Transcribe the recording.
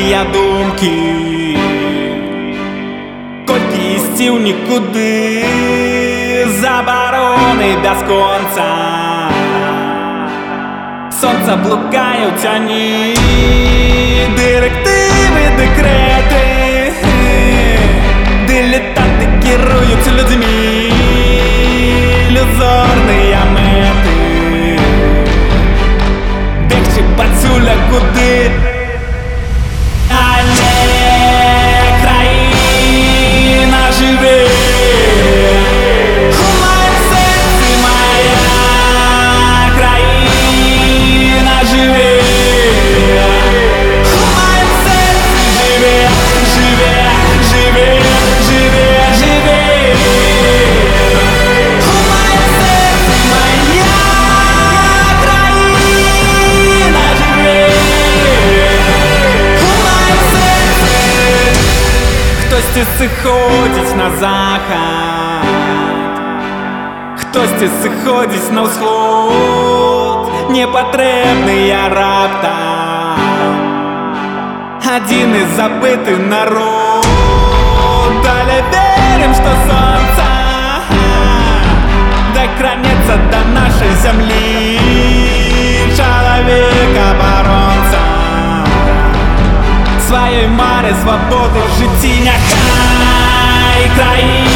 чорныя думкі, колькі ісці ў нікуды, забароны бясконца. Сонца блукае ў цяні, дырэктывы, дэкрэты, дылетанты кіруюць людзьмі, ілюзорныя мэты. Бегчы пацюля куды, але краіна жыве. У маім сэрцы мая краіна жыве. У маім сэрцы жыве, жыве, жыве, жыве, жыве. У маім сэрцы мая краіна жыве. У маім сэрцы. Хтосьці сыходзіць на захад, хтосьці сыходзіць на ўсход, непатрэбныя раптам, адзіны забыты народ. Але верым, што сонца дакранецца да нашай зямлі, чалавек-абаронца сваёй мары свабоды ў жыцці. Няхай краіна